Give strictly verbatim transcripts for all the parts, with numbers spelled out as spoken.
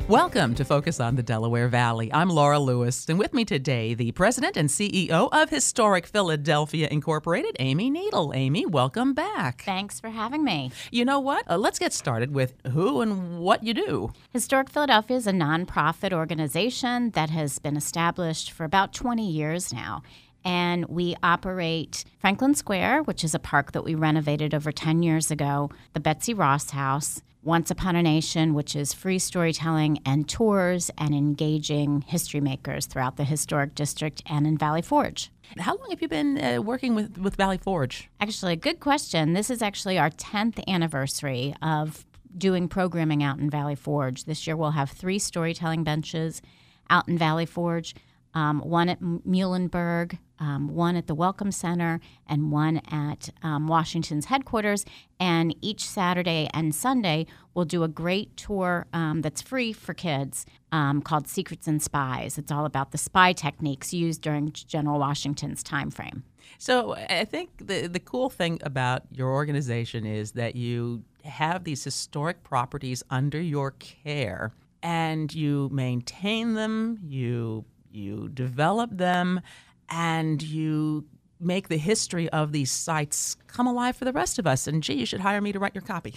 Welcome to Focus on the Delaware Valley. I'm Laura Lewis, and with me today, the president and C E O of Historic Philadelphia Incorporated, Amy Needle. Amy, welcome back. Thanks for having me. You know what? Uh, let's get started with who and what you do. Historic Philadelphia is a nonprofit organization that has been established for about twenty years now. And we operate Franklin Square, which is a park that we renovated over ten years ago, the Betsy Ross House, Once Upon a Nation, which is free storytelling and tours and engaging history makers throughout the historic district and in Valley Forge. How long have you been uh, working with, with Valley Forge? Actually, good question. This is actually our tenth anniversary of doing programming out in Valley Forge. This year we'll have three storytelling benches out in Valley Forge, um, one at Muhlenberg, Um, one at the Welcome Center, and one at um, Washington's headquarters. And each Saturday and Sunday, we'll do a great tour um, that's free for kids um, called Secrets and Spies. It's all about the spy techniques used during General Washington's time frame. So I think the, the cool thing about your organization is that you have these historic properties under your care, and you maintain them, you you develop them, and you make the history of these sites come alive for the rest of us. And, gee, you should hire me to write your copy.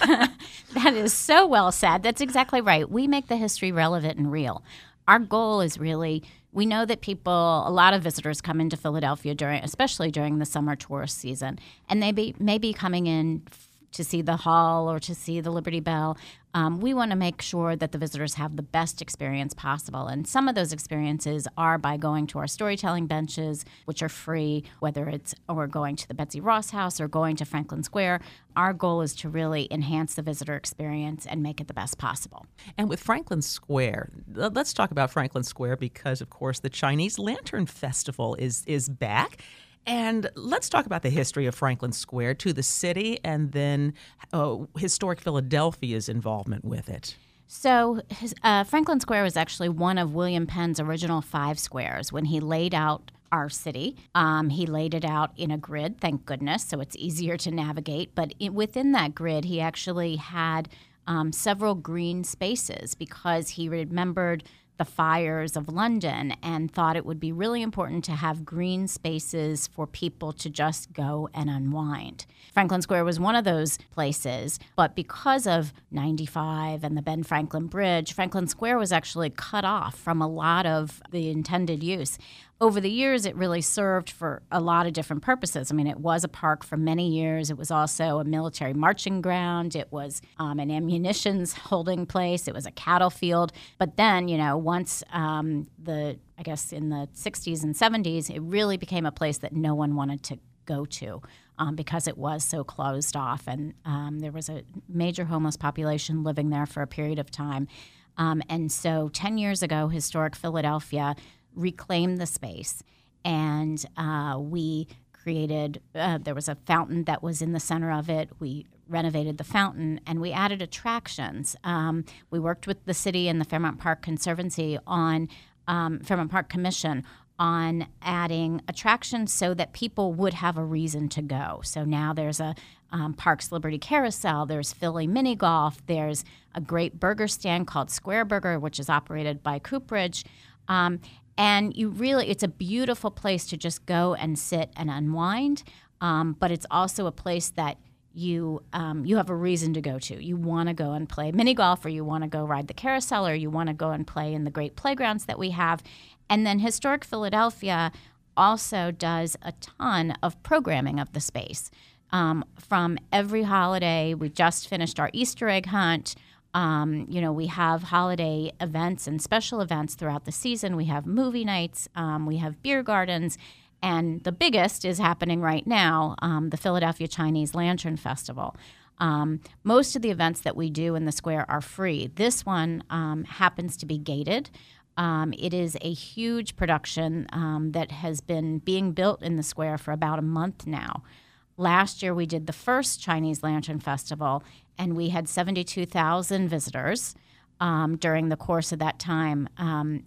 That is so well said. That's exactly right. We make the history relevant and real. Our goal is really, we know that people, a lot of visitors come into Philadelphia, during, especially during the summer tourist season, and they be, may be coming in to see the Hall or to see the Liberty Bell. Um, we want to make sure that the visitors have the best experience possible. And some of those experiences are by going to our storytelling benches, which are free, whether it's or going to the Betsy Ross House or going to Franklin Square. Our goal is to really enhance the visitor experience and make it the best possible. And with Franklin Square, let's talk about Franklin Square because, of course, the Chinese Lantern Festival is is back. And let's talk about the history of Franklin Square to the city and then uh, Historic Philadelphia's involvement with it. So his, uh, Franklin Square was actually one of William Penn's original five squares. When he laid out our city, um, he laid it out in a grid, thank goodness, so it's easier to navigate. But it, within that grid, he actually had um, several green spaces because he remembered the fires of London and thought it would be really important to have green spaces for people to just go and unwind. Franklin Square was one of those places, but because of ninety-five and the Ben Franklin Bridge, Franklin Square was actually cut off from a lot of the intended use. Over the years, it really served for a lot of different purposes. I mean, it was a park for many years. It was also a military marching ground. It was um, an ammunitions holding place. It was a cattle field. But then, you know, once um, the, I guess in the sixties and seventies, it really became a place that no one wanted to go to um, because it was so closed off. And um, there was a major homeless population living there for a period of time. Um, and so ten years ago, Historic Philadelphia reclaimed the space, and uh, we created, uh, there was a fountain that was in the center of it. We renovated the fountain, and we added attractions. Um, we worked with the city and the Fairmount Park Conservancy on, um, Fairmount Park Commission on adding attractions so that people would have a reason to go. So now there's a um, Parks Liberty Carousel, there's Philly Mini Golf, there's a great burger stand called Square Burger, which is operated by Cooperage. Um, And you really, it's a beautiful place to just go and sit and unwind, um, but it's also a place that you um, you have a reason to go to. You want to go and play mini golf, or you want to go ride the carousel, or you want to go and play in the great playgrounds that we have. And then Historic Philadelphia also does a ton of programming of the space. Um, from every holiday, we just finished our Easter egg hunt. Um, you know, we have holiday events and special events throughout the season. We have movie nights. Um, we have beer gardens. And the biggest is happening right now, um, the Philadelphia Chinese Lantern Festival. Um, most of the events that we do in the square are free. This one um, happens to be gated. Um, it is a huge production um, that has been being built in the square for about a month now. Last year, we did the first Chinese Lantern Festival, and we had seventy-two thousand visitors um, during the course of that time. Um,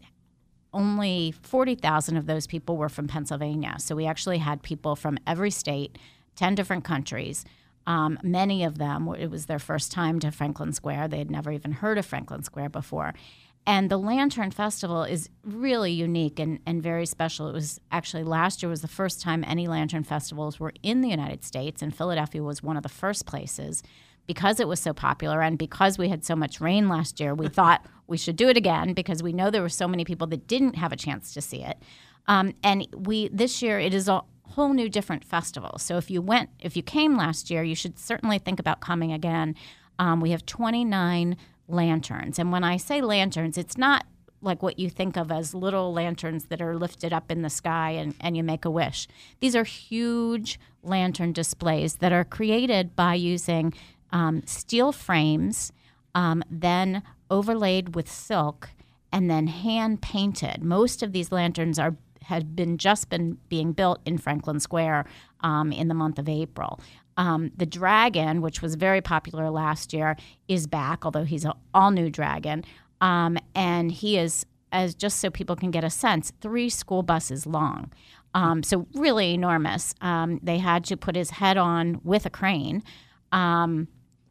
only forty thousand of those people were from Pennsylvania. So we actually had people from every state, ten different countries, Um, many of them, it was their first time to Franklin Square. They had never even heard of Franklin Square before. And the Lantern Festival is really unique and, and very special. It was actually last year was the first time any Lantern Festivals were in the United States, and Philadelphia was one of the first places. Because it was so popular and because we had so much rain last year, we thought we should do it again because we know there were so many people that didn't have a chance to see it. Um, and we this year it is a whole new different festival. So if you went, if you came last year, you should certainly think about coming again. Um, we have twenty-nine lanterns. And when I say lanterns, it's not like what you think of as little lanterns that are lifted up in the sky and, and you make a wish. These are huge lantern displays that are created by using um, steel frames, um, then overlaid with silk, and then hand painted. Most of these lanterns are had been just been being built in Franklin Square um, in the month of April. Um, the dragon, which was very popular last year, is back, although he's an all-new dragon. Um, and he is, as just so people can get a sense, three school buses long. Um, so really enormous. Um, they had to put his head on with a crane. Um,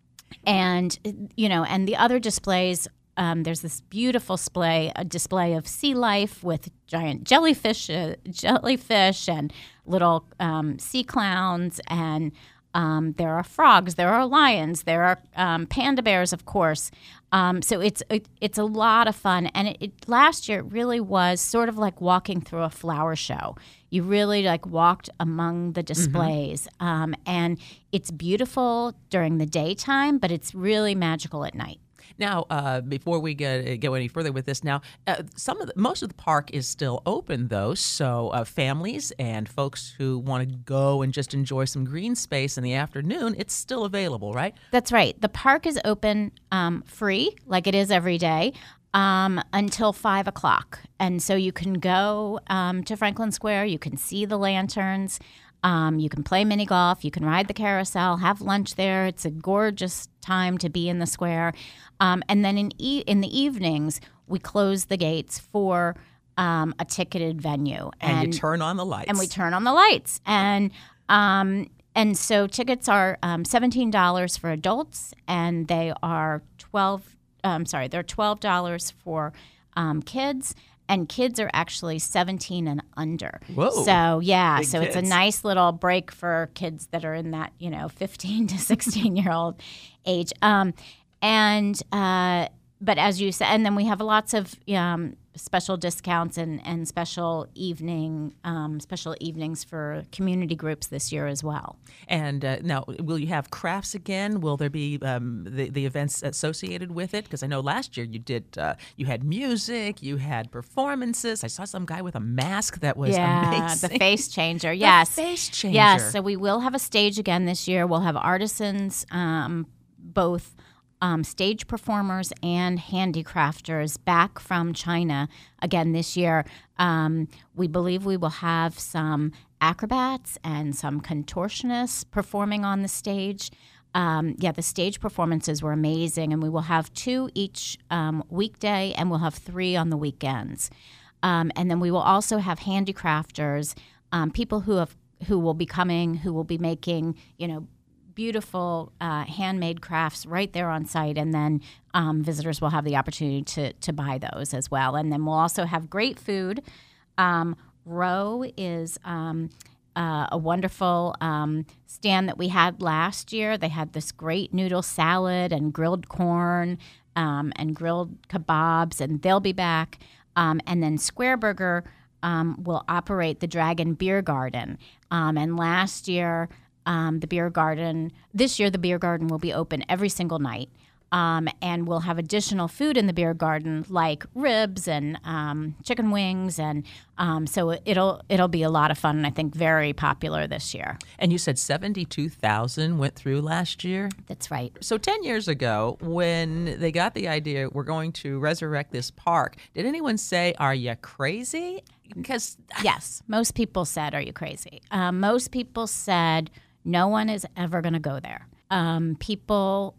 and, you know, and the other displays, um, there's this beautiful display, a display of sea life with giant jellyfish, uh, jellyfish and little um, sea clowns, and Um, there are frogs, there are lions, there are um, panda bears, of course. Um, so it's it, it's a lot of fun. And it, it, last year it really was sort of like walking through a flower show. You really like walked among the displays. Mm-hmm. Um, and it's beautiful during the daytime, but it's really magical at night. Now, uh, before we get go any further with this, now uh, some of the, most of the park is still open, though. So uh, families and folks who want to go and just enjoy some green space in the afternoon, it's still available, right? That's right. The park is open um, free, like it is every day, um, until five o'clock, and so you can go um, to Franklin Square. You can see the lanterns. Um, you can play mini golf. You can ride the carousel, have lunch there. It's a gorgeous time to be in the square. Um, and then in e- in the evenings, we close the gates for um, a ticketed venue. And, and you turn on the lights. And we turn on the lights. And um, and so tickets are um, seventeen dollars for adults, and they are twelve. Um, sorry, they're twelve dollars for um, kids. And kids are actually seventeen and under. Whoa. So, yeah, Big so kids. It's a nice little break for kids that are in that, you know, fifteen to sixteen-year-old age. Um, and, uh, but as you said, and then we have lots of um, special discounts and, and special evening, um, special evenings for community groups this year as well. And uh, now, will you have crafts again? Will there be um, the, the events associated with it? Because I know last year you did, uh, you had music, you had performances. I saw some guy with a mask that was yeah, amazing. the face changer, yes. The face changer. Yes, so we will have a stage again this year. We'll have artisans, um, both Um, stage performers and handicrafters back from China again this year. Um, we believe we will have some acrobats and some contortionists performing on the stage. Um, yeah, the stage performances were amazing, and we will have two each um, weekday, and we'll have three on the weekends. Um, and then we will also have handicrafters, um, people who have who will be coming, who will be making, you know, beautiful uh, handmade crafts right there on site, and then um, visitors will have the opportunity to to buy those as well. And then we'll also have great food. Um, Row is um, uh, a wonderful um, stand that we had last year. They had this great noodle salad and grilled corn um, and grilled kebabs, and they'll be back. Um, and then Square Burger um, will operate the Dragon Beer Garden. Um, and last year, Um, the beer garden, this year the beer garden will be open every single night. Um, and we'll have additional food in the beer garden like ribs and um, chicken wings. And um, so it'll it'll be a lot of fun, and I think very popular this year. And you said seventy-two thousand went through last year? That's right. So ten years ago, when they got the idea, we're going to resurrect this park, did anyone say, are you crazy? Because yes, most people said, are you crazy? Um, most people said, no one is ever going to go there. Um, people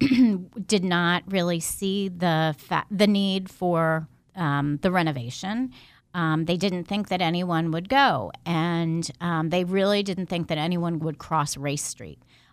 did not really see the fa- the need for um, the renovation. Um, they didn't think that anyone would go, and um, they really didn't think that anyone would cross Race Street.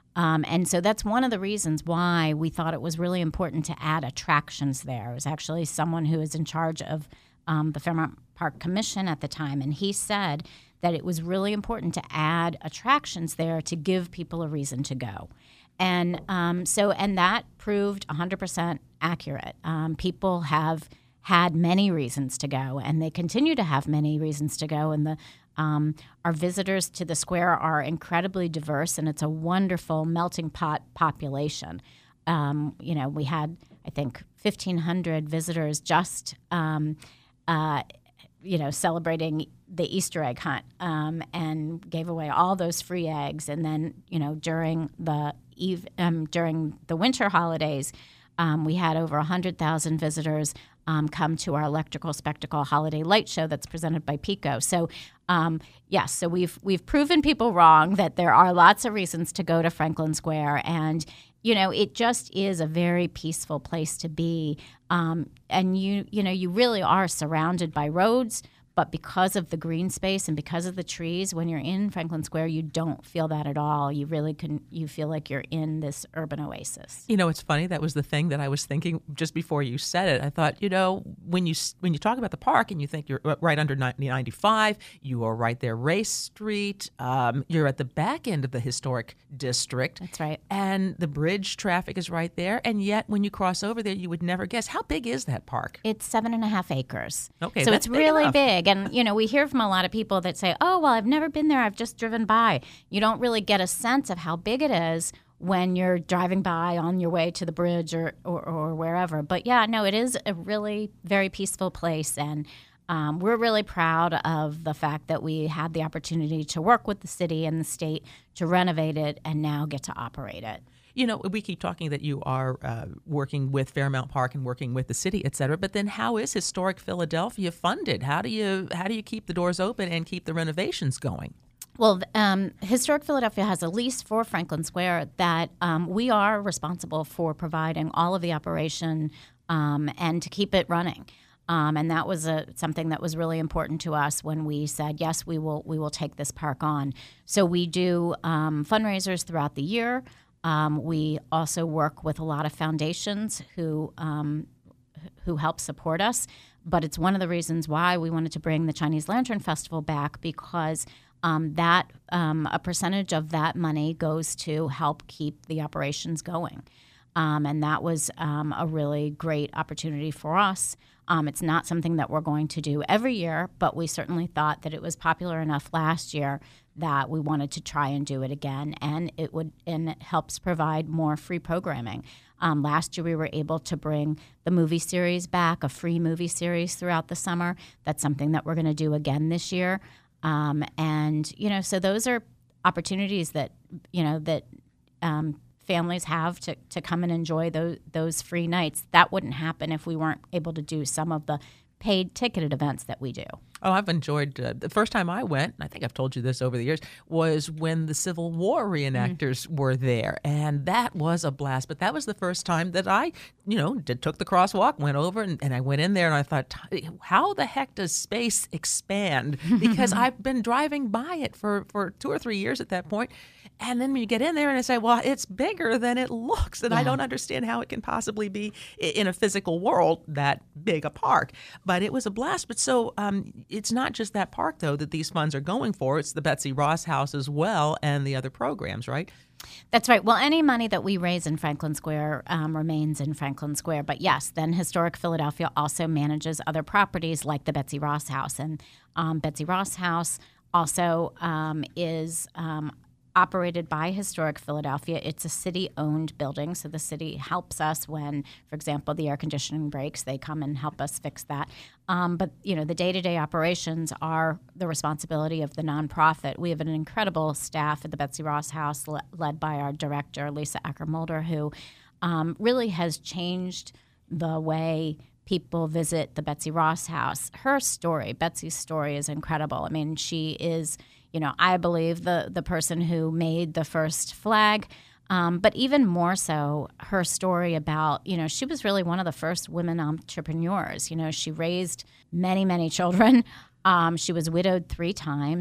Um, and so that's one of the reasons why we thought it was really important to add attractions there. It was actually someone who was in charge of um, the Fairmount Park Commission at the time, and he said that it was really important to add attractions there to give people a reason to go. And um, so, and that proved one hundred percent accurate. Um, people have had many reasons to go, and they continue to have many reasons to go. And the um, our visitors to the square are incredibly diverse, and it's a wonderful melting pot population. Um, you know, we had, I think, fifteen hundred visitors just, um, uh, you know, celebrating the Easter egg hunt, um, and gave away all those free eggs. And then, you know, during the eve, um, during the winter holidays, um, we had over one hundred thousand visitors um, come to our Electrical Spectacle Holiday Light Show that's presented by Pico. So, um, yes, so we've we've proven people wrong that there are lots of reasons to go to Franklin Square, and you know, it just is a very peaceful place to be. Um, and you you know, you really are surrounded by roads. But because of the green space and because of the trees, when you're in Franklin Square, you don't feel that at all. You really can. You feel like you're in this urban oasis. You know, it's funny. That was the thing that I was thinking just before you said it. I thought, you know, when you when you talk about the park and you think you're right under ninety-five, you are right there, Race Street. Um, you're at the back end of the historic district. That's right. And the bridge traffic is right there. And yet, when you cross over there, you would never guess. How big is that park? It's seven and a half acres. Okay, so that's it's big really enough. big. And, you know, we hear from a lot of people that say, oh, well, I've never been there. I've just driven by. You don't really get a sense of how big it is when you're driving by on your way to the bridge or, or, or wherever. But, yeah, no, it is a really very peaceful place. And um, we're really proud of the fact that we had the opportunity to work with the city and the state to renovate it and now get to operate it. You know, we keep talking that you are uh, working with Fairmount Park and working with the city, et cetera. But then, how is Historic Philadelphia funded? How do you how do you keep the doors open and keep the renovations going? Well, um, Historic Philadelphia has a lease for Franklin Square that um, we are responsible for providing all of the operation um, and to keep it running. Um, and that was a, something that was really important to us when we said, yes, we will we will take this park on. So we do um, fundraisers throughout the year. Um, we also work with a lot of foundations who um, who help support us. But it's one of the reasons why we wanted to bring the Chinese Lantern Festival back, because um, that um, a percentage of that money goes to help keep the operations going. Um, and that was um, a really great opportunity for us. Um, it's not something that we're going to do every year, but we certainly thought that it was popular enough last year that we wanted to try and do it again, and it would and it helps provide more free programming. Um, last year we were able to bring the movie series back, a free movie series throughout the summer. That's something that we're going to do again this year. Um, and you know, so those are opportunities that you know that um, families have to to come and enjoy those those free nights. That wouldn't happen if we weren't able to do some of the paid ticketed events that we do. Oh, I've enjoyed uh, the first time I went, and I think I've told you this over the years, was when the Civil War reenactors mm. were there. And that was a blast. But that was the first time that I, you know, did, took the crosswalk, went over, and, and I went in there, and I thought, how the heck does space expand? Because I've been driving by it for, for two or three years at that point. And then when you get in there and I say, well, it's bigger than it looks, and yeah. I don't understand how it can possibly be in a physical world that big a park. But it was a blast. But so um, it's not just that park, though, that these funds are going for. It's the Betsy Ross House as well and the other programs, right? That's right. Well, any money that we raise in Franklin Square um, remains in Franklin Square. But yes, then Historic Philadelphia also manages other properties like the Betsy Ross House. And um, Betsy Ross House also um, is um, operated by Historic Philadelphia. It's a city-owned building, so the city helps us when, for example, the air conditioning breaks. They come and help us fix that. Um, but, you know, the day-to-day operations are the responsibility of the nonprofit. We have an incredible staff at the Betsy Ross House le- led by our director, Lisa Acker-Mulder, who um, really has changed the way people visit the Betsy Ross House. Her story, Betsy's story, is incredible. I mean, she is, you know, I believe the the person who made the first flag, um, but even more so, her story about, you know, she was really one of the first women entrepreneurs. You know, she raised many, many children. Um, she was widowed three times,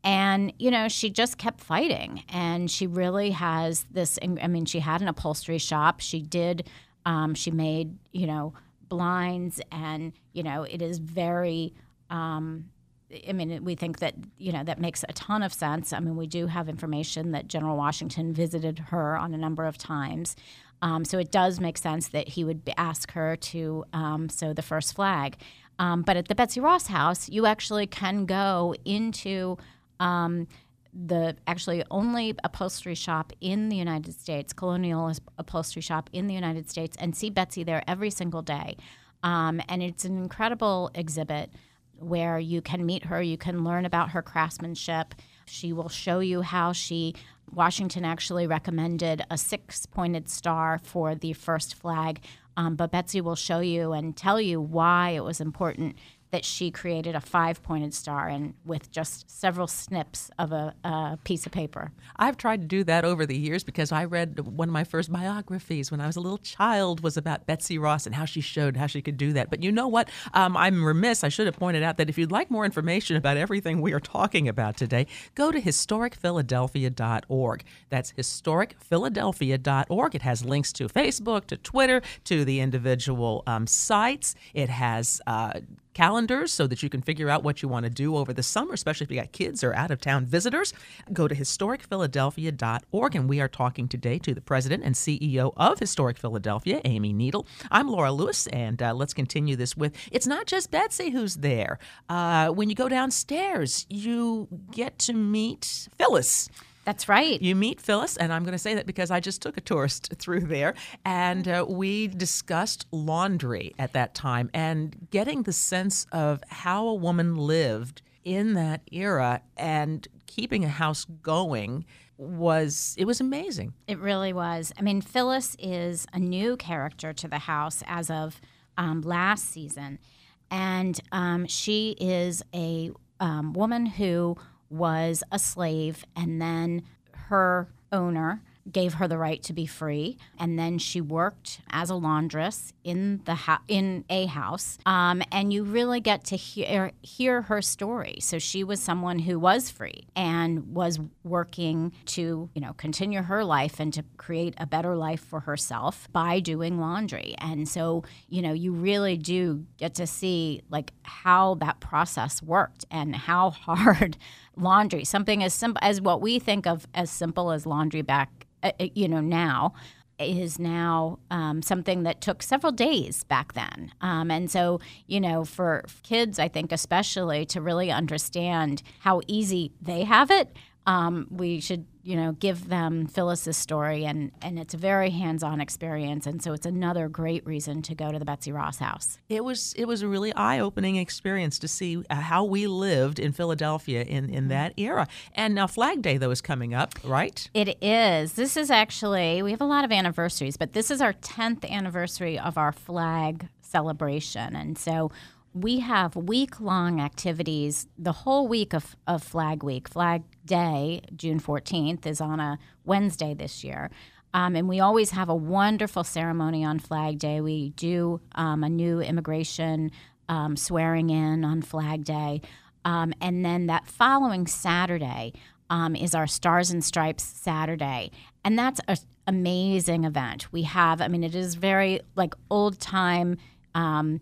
And, you know, she just kept fighting. And she really has this, I mean, she had an upholstery shop. She did, um, she made, you know, blinds. And, you know, it is very, um, I mean, we think that, you know, that makes a ton of sense. I mean, we do have information that General Washington visited her on a number of times. Um, so it does make sense that he would ask her to um, sew the first flag. Um, but at the Betsy Ross House, you actually can go into um, the actually only upholstery shop in the United States, colonial upholstery shop in the United States, and see Betsy there every single day. Um, and it's an incredible exhibit where you can meet her, you can learn about her craftsmanship. She will show you how she, Washington actually recommended a six-pointed star for the first flag, um, but Betsy will show you and tell you why it was important that she created a five-pointed star and with just several snips of a, a piece of paper. I've tried to do that over the years because I read one of my first biographies when I was a little child was about Betsy Ross and how she showed how she could do that. But you know what? Um, I'm remiss. I should have pointed out that if you'd like more information about everything we are talking about today, go to historic philadelphia dot org. That's historic philadelphia dot org. It has links to Facebook, to Twitter, to the individual um, sites. It has uh, calendars so that you can figure out what you want to do over the summer, especially if you got kids or out-of-town visitors. Go to historic philadelphia dot org, and we are talking today to the president and C E O of Historic Philadelphia, Amy Needle. I'm Laura Lewis, and uh, let's continue this with, it's not just Betsy who's there. Uh, when you go downstairs, you get to meet Phyllis. That's right. You meet Phyllis, and I'm going to say that because I just took a tourist through there, and uh, we discussed laundry at that time and getting the sense of how a woman lived in that era and keeping a house going was, it was amazing. It really was. I mean, Phyllis is a new character to the house as of um, last season, and um, she is a um, woman who was a slave, and then her owner gave her the right to be free, and then she worked as a laundress in the ho- in a house, um, and you really get to hear hear her story. So she was someone who was free and was working to, you know, continue her life and to create a better life for herself by doing laundry. And so, you know, you really do get to see like how that process worked and how hard laundry, something as simple as what we think of as simple as laundry back Uh, you know, now is now um, something that took several days back then. Um, and so, you know, for kids, I think especially to really understand how easy they have it, um, we should, you know, give them Phyllis's story. And, and it's a very hands-on experience. And so it's another great reason to go to the Betsy Ross House. It was it was a really eye-opening experience to see uh, how we lived in Philadelphia in, in that era. And now Flag Day, though, is coming up, right? It is. This is actually, we have a lot of anniversaries, but this is our tenth anniversary of our flag celebration. And so we have week-long activities the whole week of, of Flag Week. Flag Day, June fourteenth, is on a Wednesday this year. Um, and we always have a wonderful ceremony on Flag Day. We do um, a new immigration um, swearing in on Flag Day. Um, and then that following Saturday um, is our Stars and Stripes Saturday. And that's an amazing event. We have, I mean, it is very like old-time um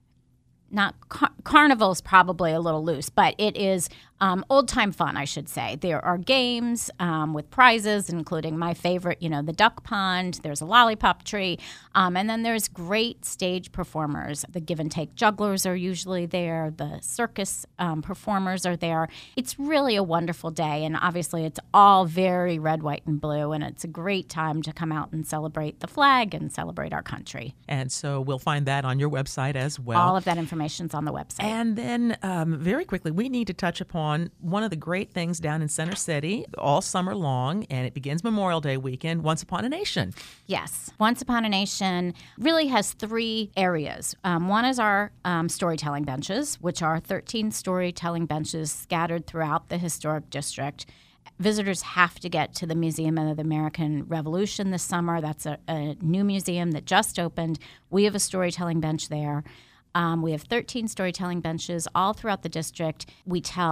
Not car- carnival is probably a little loose, but it is um, old-time fun, I should say. There are games um, with prizes, including my favorite, you know, the duck pond. There's a lollipop tree. Um, and then there's great stage performers. The give and take jugglers are usually there. The circus um, performers are there. It's really a wonderful day. And obviously it's all very red, white, and blue. And it's a great time to come out and celebrate the flag and celebrate our country. And so we'll find that on your website as well. All of that information is on the website. And then um, very quickly, we need to touch upon one of the great things down in Center City all summer long, and it begins Memorial Day weekend, Once Upon a Nation. Yes. Once Upon a Nation really has three areas. Um, one is our um, storytelling benches, which are thirteen storytelling benches scattered throughout the historic district. Visitors have to get to the Museum of the American Revolution this summer. That's a, a new museum that just opened. We have a storytelling bench there. Um, we have thirteen storytelling benches all throughout the district. We tell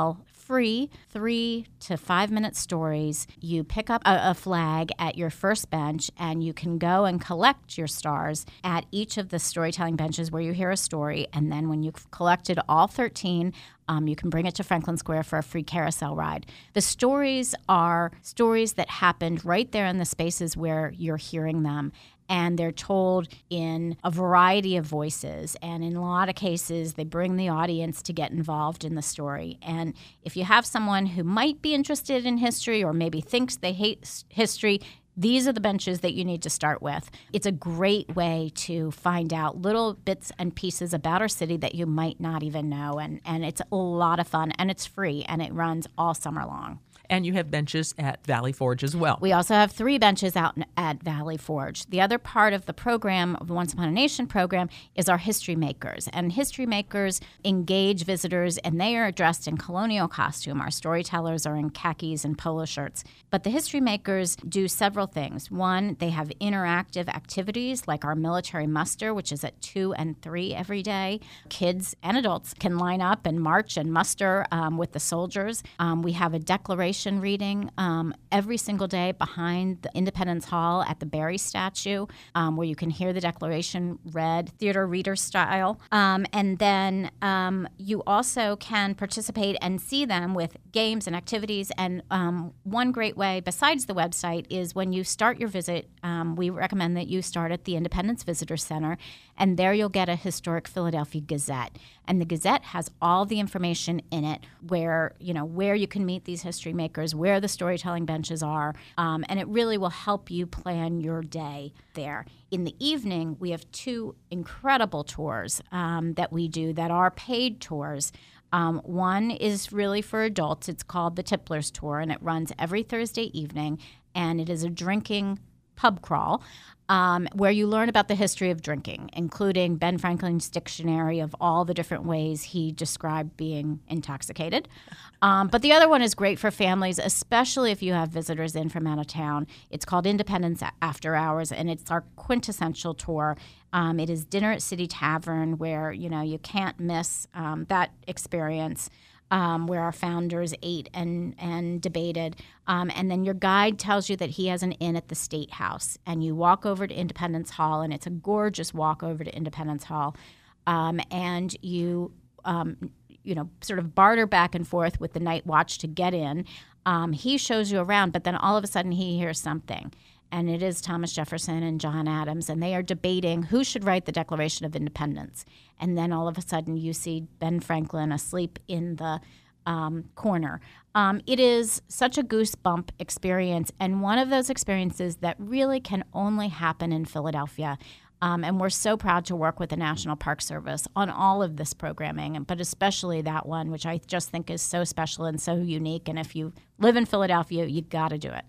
free three to five minute stories. You pick up a, a flag at your first bench, and you can go and collect your stars at each of the storytelling benches where you hear a story. And then when you've collected all thirteen, Um, you can bring it to Franklin Square for a free carousel ride. The stories are stories that happened right there in the spaces where you're hearing them. And they're told in a variety of voices. And in a lot of cases, they bring the audience to get involved in the story. And if you have someone who might be interested in history or maybe thinks they hate history, these are the benches that you need to start with. It's a great way to find out little bits and pieces about our city that you might not even know. And, and it's a lot of fun, and it's free, and it runs all summer long. And you have benches at Valley Forge as well. We also have three benches out at Valley Forge. The other part of the program, of the Once Upon a Nation program, is our History Makers. And History Makers engage visitors, and they are dressed in colonial costume. Our storytellers are in khakis and polo shirts. But the History Makers do several things. One, they have interactive activities like our military muster, which is at two and three every day. Kids and adults can line up and march and muster um, with the soldiers. Um, we have a declaration reading um, every single day behind the Independence Hall at the Barry statue, um, where you can hear the Declaration read, theater reader style. Um, and then um, you also can participate and see them with games and activities. And um, one great way, besides the website, is when you start your visit, um, we recommend that you start at the Independence Visitor Center, and there you'll get a Historic Philadelphia Gazette. And the Gazette has all the information in it, where you know where you can meet these history makers, where the storytelling benches are, um, and it really will help you plan your day there. In the evening, we have two incredible tours um, that we do that are paid tours. Um, one is really for adults. It's called the Tipplers Tour, and it runs every Thursday evening, and it is a drinking pub crawl. Um, where you learn about the history of drinking, including Ben Franklin's dictionary of all the different ways he described being intoxicated. Um, but the other one is great for families, especially if you have visitors in from out of town. It's called Independence After Hours, and it's our quintessential tour. Um, it is dinner at City Tavern, where you know you can't miss um, that experience. Um, where our founders ate and, and debated. Um, and then your guide tells you that he has an inn at the State House. And you walk over to Independence Hall, and it's a gorgeous walk over to Independence Hall. Um, and you, um, you know, sort of barter back and forth with the night watch to get in. Um, he shows you around, but then all of a sudden he hears something. And it is Thomas Jefferson and John Adams, and they are debating who should write the Declaration of Independence. And then all of a sudden you see Ben Franklin asleep in the um, corner. Um, it is such a goosebump experience, and one of those experiences that really can only happen in Philadelphia. Um, and we're so proud to work with the National Park Service on all of this programming, but especially that one, which I just think is so special and so unique. And if you live in Philadelphia, you got to do it.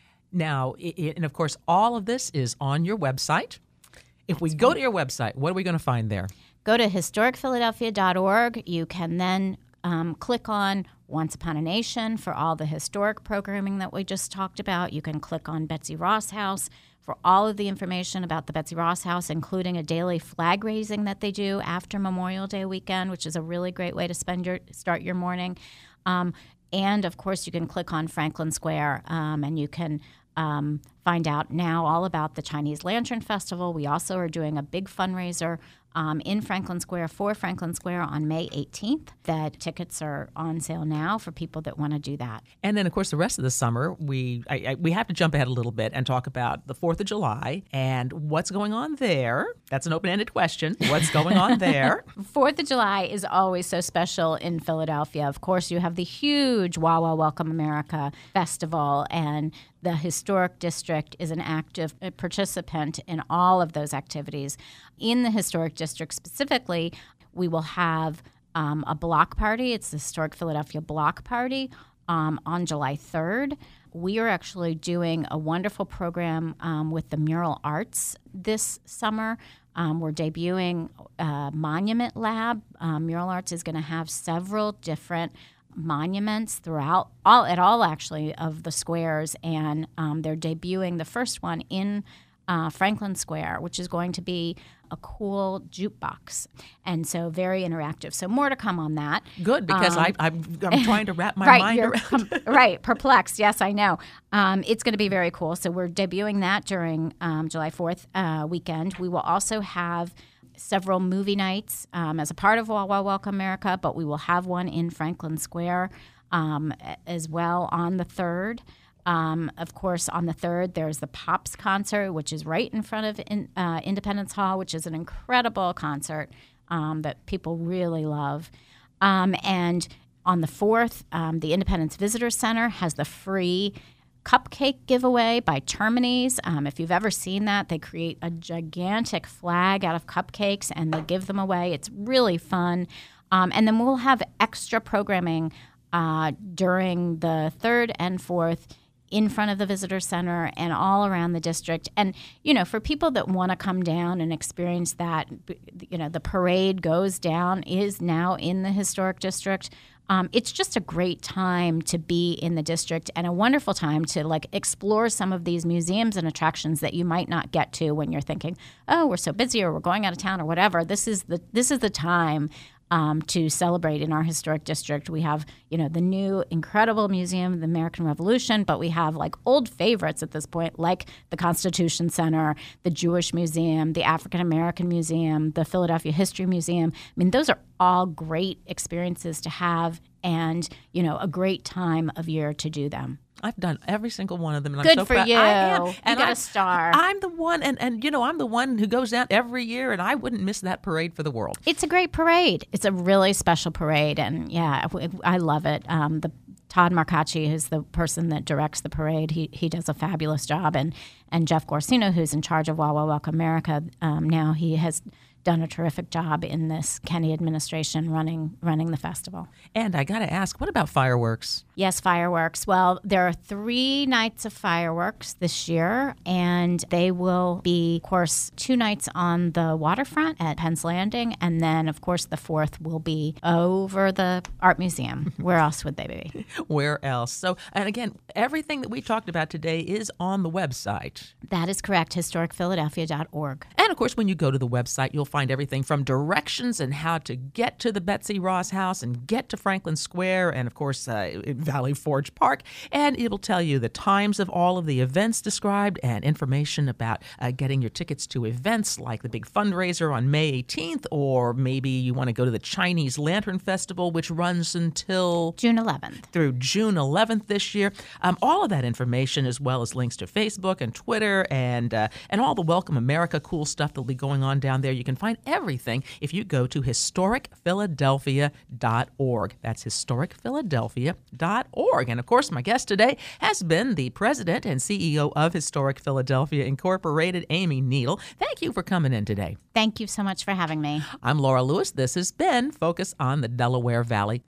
Now, it, and of course, all of this is on your website. If That's we go right. to your website, what are we going to find there? Go to historic philadelphia dot org. You can then um, click on Once Upon a Nation for all the historic programming that we just talked about. You can click on Betsy Ross House for all of the information about the Betsy Ross House, including a daily flag raising that they do after Memorial Day weekend, which is a really great way to spend your start your morning. Um, and, of course, you can click on Franklin Square, um, and you can Um, find out now all about the Chinese Lantern Festival. We also are doing a big fundraiser um, in Franklin Square for Franklin Square on May eighteenth. The tickets are on sale now for people that want to do that. And then, of course, the rest of the summer, we I, I, we have to jump ahead a little bit and talk about the fourth of July and what's going on there. That's an open-ended question. What's going on there? fourth of July is always so special in Philadelphia. Of course, you have the huge Wawa Welcome America Festival, and the Historic District is an active participant in all of those activities. In the Historic District specifically, we will have um, a block party. It's the Historic Philadelphia Block Party um, on July third. We are actually doing a wonderful program um, with the Mural Arts this summer. Um, we're debuting a Monument Lab. Um, Mural Arts is going to have several different monuments throughout all at all actually of the squares, and um, they're debuting the first one in uh, Franklin Square, which is going to be a cool jukebox. And so very interactive. So more to come on that. Good, because Um, I, I'm, I'm trying to wrap my right, mind you're around com- right, perplexed. Yes, I know. Um, it's going to be very cool. So we're debuting that during um, July fourth uh, weekend. We will also have several movie nights um, as a part of Wah Wah Welcome America, but we will have one in Franklin Square um, as well on the third. Um, of course, on the third, there's the Pops concert, which is right in front of in, uh, Independence Hall, which is an incredible concert um, that people really love. Um, and on the fourth, um, the Independence Visitor Center has the free cupcake giveaway by Termines. Um, if you've ever seen that, they create a gigantic flag out of cupcakes and they give them away. It's really fun. Um, and then we'll have extra programming uh, during the third and fourth in front of the visitor center and all around the district. And, you know, for people that want to come down and experience that, you know, the parade goes down, is now in the historic district. Um, it's just a great time to be in the district and a wonderful time to like explore some of these museums and attractions that you might not get to when you're thinking, oh, we're so busy or we're going out of town or whatever. This is the this is the time um, to celebrate in our historic district. We have, you know, the new incredible museum of the American Revolution, but we have like old favorites at this point, like the Constitution Center, the Jewish Museum, the African American Museum, the Philadelphia History Museum. I mean, those are all great experiences to have and, you know, a great time of year to do them. I've done every single one of them, and Good I'm so for proud. you. I am. You And got I'm, a star. I'm the one, and, and you know, I'm the one who goes out every year, and I wouldn't miss that parade for the world. It's a great parade. It's a really special parade, and yeah, I love it. Um, the Todd Marcacci is the person that directs the parade. He he does a fabulous job, and and Jeff Gorsino, who's in charge of Wah Wah Welcome America, um, now he has done a terrific job in this Kenney administration running running the festival. And I got to ask, what about fireworks? Yes, fireworks. Well, there are three nights of fireworks this year, and they will be, of course, two nights on the waterfront at Penn's Landing, and then, of course, the fourth will be over the Art Museum. Where else would they be? Where else? So, and again, everything that we talked about today is on the website. That is correct, historic philadelphia dot org. And, of course, when you go to the website, you'll find everything from directions and how to get to the Betsy Ross House and get to Franklin Square and, of course, uh, Valley Forge Park. And it will tell you the times of all of the events described and information about uh, getting your tickets to events like the big fundraiser on May eighteenth, or maybe you want to go to the Chinese Lantern Festival, which runs until June eleventh. Through June eleventh this year. Um, all of that information, as well as links to Facebook and Twitter and uh, and all the Welcome America cool stuff that'll be going on down there. You can find everything if you go to historic philadelphia dot org. That's historic philadelphia dot org. And of course, my guest today has been the president and C E O of Historic Philadelphia Incorporated, Amy Needle. Thank you for coming in today. Thank you so much for having me. I'm Laura Lewis. This has been Focus on the Delaware Valley.